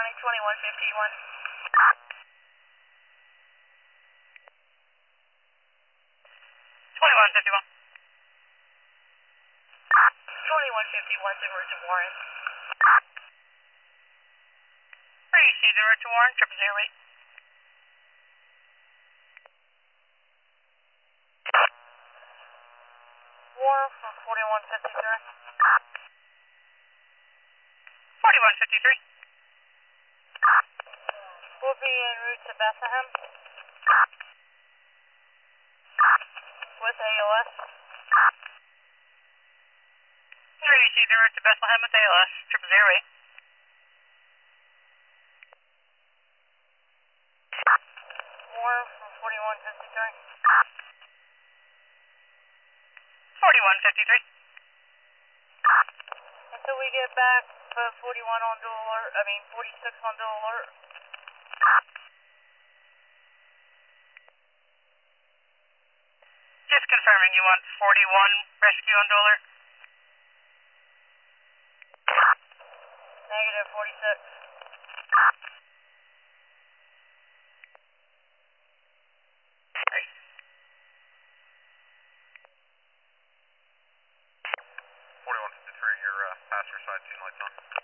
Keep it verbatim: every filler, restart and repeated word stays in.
nine twenty-one fifty-one. twenty-one fifty-one. twenty-one fifty-one, en route to Warren. three C, en route to Warren, triple zero eight. Warren from forty-one fifty-three. forty-one fifty-three. We'll be en route to Bethlehem with A L S. three C, en route to Bethlehem with A L S, triple zero eight. Warren from forty-one fifty-three. forty-one fifty-three. Until we get back, put forty-one on dual alert, I mean forty-six on dual alert. Just confirming you want forty-one rescue on dual alert? Negative forty-six. forty-one fifty-three, your uh, passenger side scene lights on.